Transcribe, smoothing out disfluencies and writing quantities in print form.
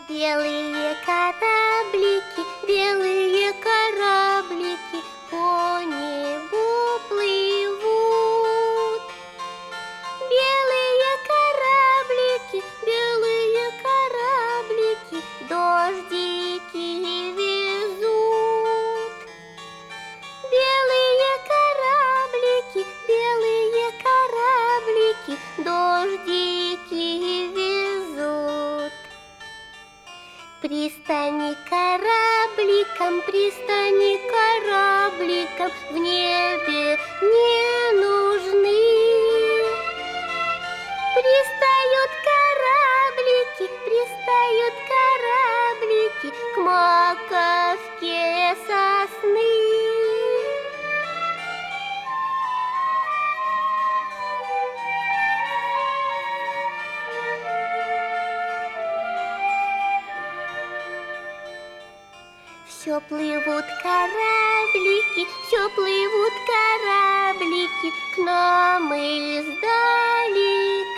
белые кораблики по небу плывут. Белые кораблики дождики везут. Белые кораблики дождики везут. Пристани корабликам в небе не нужны. Пристают кораблики к маковке сосны. Все плывут кораблики к нам издалека.